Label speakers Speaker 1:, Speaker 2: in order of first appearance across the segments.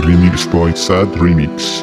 Speaker 1: ریمیکس باید صد ریمیکس.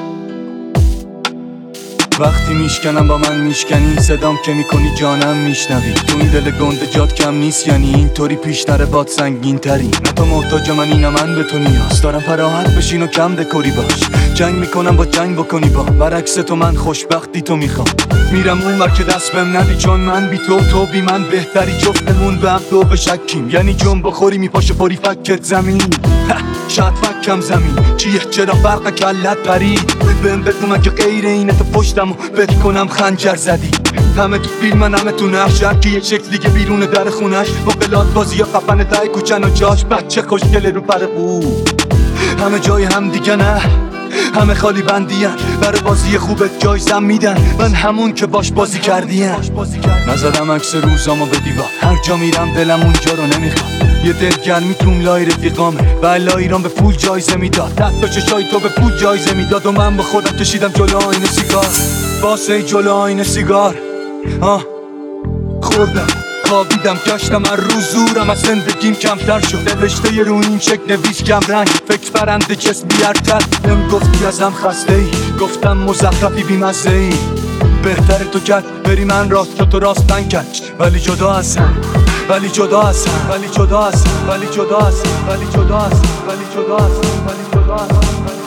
Speaker 2: وقتی میشکنم با من میشکنی، صدام که میکنی جانم میشنوی. تو این دل گنده جات کم نیست، یعنی اینطوری پیشتر باد سنگین تری. نه تو محتاج من اینم من به تو نیاز دارم، پراحت بشین و کم دکوری باش. جنگ میکنم با جنگ بکنی با برعکس تو، من خوشبختی تو میخوام. میرم اون ور که دست بهم ندی، چون من بی تو تو بی من بهتری. جفتمون به هم تو بشکیم، یعنی جنب بخوری میپاشه پاری فکت زمین. شاید فکم زمین چیه، چرا فرق کلت پرید؟ بهم بگو من که غیر اینه تو پشتمو بت کنم خنجر زدی. همه تو فیلم من همه تو نقش، که یه شکل دیگه بیرون در خونش. مقلات بازی یا خفن تای کوچن و جاش بچه خوشگله رو پر خوب. همه جای هم دیگه نه، همه خالی بندین. برای بازی خوبت جایزم میدن، من همون که باش بازی کردیم. نزدم عکس روزامو به دیوار، هر جا میرم دلم اونجا رو نمیخواد. یه دلگرمی توم لای رفیقامه، بلا ایران به پول جایزه میداد. تا چشای تو به پول جایزه میداد و من به خودم کشیدم جلو آینه سیگار. واسه جلو آینه سیگار خوردم خوابیدم، گشتم هر روز زورم از زندگیم کمتر شد. نوشته رو این چک نویس کم رنگ، فکر برنده جسم بیارتر. بهم گفتی ازم خسته ای، گفتم مزخرفی بی مزه ای. بهتر تو کرد بری من راست تو راست نکرد. ولی جدا هستم، ولی جدا هستم، ولی جدا هستم، ولی جدا هستم، ولی جدا هستم، ولی جدا هستم، ولی جدا هستم.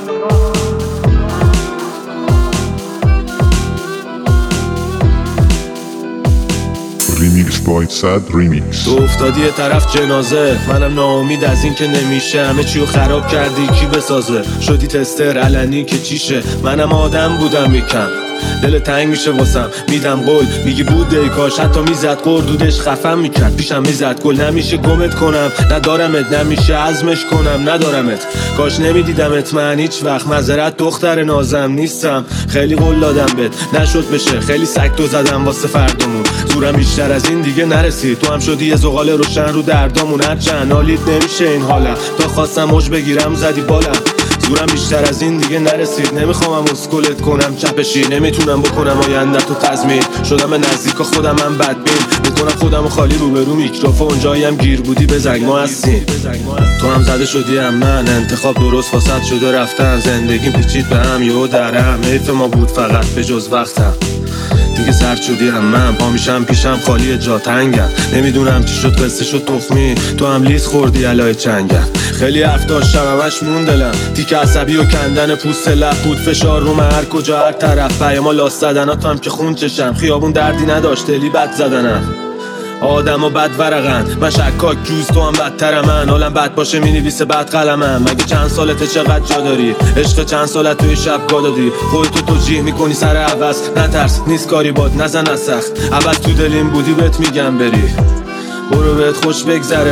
Speaker 1: ریمیکس باید صد ریمیکس.
Speaker 3: تو افتادی یه طرف جنازه، منم ناامید از این که نمیشه. همه چیو خراب کردی کی بسازه؟ شدی تستر علنی که چیشه. منم آدم بودم یکم، دل تنگ میشه واسم. میدم قول میگی بود دیکاش، حتی میزد قردودش خفم میکرد. پیشم میزد گل، نمیشه گمت کنم ندارمت، نمیشه عزمش کنم ندارمت. کاش نمیدیدمت من هیچ وقت، معذرت دختر نازم نیستم. خیلی قول دادم بهت نشد بشه، خیلی سکتو زدم واسه فردامون. زورم بیشتر از این دیگه نرسید، تو هم شدی یه زغال روشن رو دردامون. هرچند حالیت نمیشه این حالم، تا خواستم موج بگیرم زدی بالم. زورم بیشتر از این دیگه نرسید، نمیخوام اسکلت کنم چپشی. نمیتونم بکنم آینده تو تضمین، شدم نزدیک خودم من بدبین. میکنم خودم خالی روبرو میکروفون، جاییم گیر بودی بزنگ ما هستیم. تو هم زده شدی هم من، انتخاب درست فاسد شده رفتن. زندگیم پیچید به هم یهو درم، حیف ما بود فقط به جز وقتم. دیگه سرد شدی هم من، پا میشم پیشم خالی جا تنگم. نمیدونم چی شد قصه شد تخمی، تو هم لیز خوردی علای چنگم. خیلی حرف داشتم همش مون دلم، تیک عصبی و کندن پوست لب بود. فشار رو هر کجا هر طرف، پیاما لاس زدنات هم که خون چشم. خیابون دردی نداشت دلی بد زدنم، آدم و بد ورقن. من شکاک جوز تو هم بدتر من، حالم بد باشه مینویسه بد قلمم. مگه چند سالته چقدر جا داری؟ عشق چند سالت توی شب گا دادی؟ خودتو توجیه میکنی سر عوض، نترس نیست کاری باد نزن از سخت. عوض تو دلیم بودی بهت میگم بری، برو بهت خوش بگذره.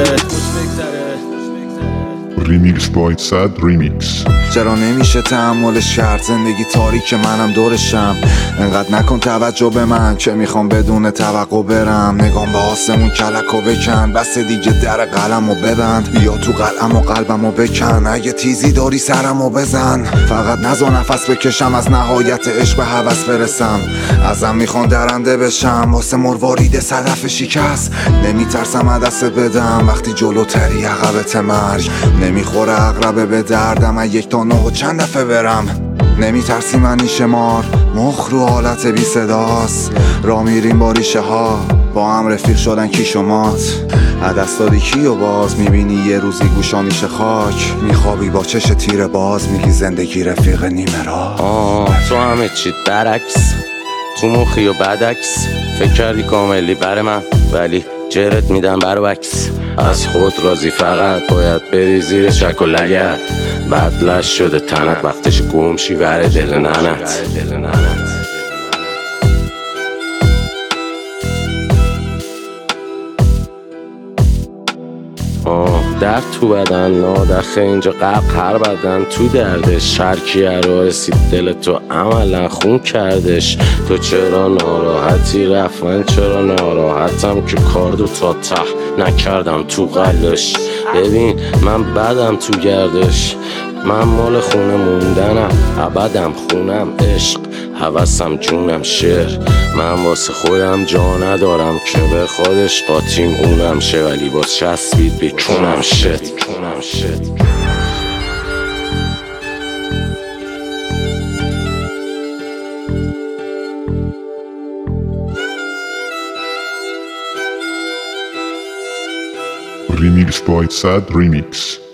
Speaker 1: ریمیکس باید صد ریمیکس.
Speaker 4: چرا نمیشه تحملش کرد؟ زندگی تاریک منم دورشم. انقدر نکن توجه به من که میخوام بدون توقع برم. نگام به آسمون کلکو بکن، بس دیگه در قلمو ببند. بیا تو قلم و قلبمو بکن، اگه تیزی داری سرمو بزن. فقط نزا نفس بکشم، از نهایت عشق به هوس برسم. ازم میخوان درنده بشم، واسه مروارید صدف شکست. نمیترسم عدست بدم وقتی جلوتری عقبت مرگ. نمیخوره عقربه به دردم، یک تا نه و چند دفعه برم. نمیترسی منی شمار، مخ رو حالت بی صداست. را میریم با ریشه ها، با هم رفیق شدن کی شمات. عدست دادی کی و باز میبینی یه روزی گوشانیش خاک. میخوابی با چش تیر باز، میگی زندگی رفیق نیمه را.
Speaker 5: تو همه چی برعکس، تو مخی و بدعکس. فکر کردی کاملی بر من، ولی جرت میدم برعکس. از خود راضی فقط باید بری زیر شک و لگد. بدلش شده تنت، وقتش گمشی وره دل ننت. درد تو بدن نادخه اینجا قبل هر بدن تو دردش. هرکیه رو رسید دل تو عملا خون کردش. تو چرا ناراحتی رفت، من چرا ناراحتم که کاردو تا ته نکردم تو قلش. ببین من بدم تو گردش، من مال خونه موندنم. ابدم خونم عشق، هوسم جونم شعر. من واسه خودم جا ندارم که به خودش قاطیم اونم شه. ولی باز چسبید به کونم شد.
Speaker 1: Remix by Sad Remix.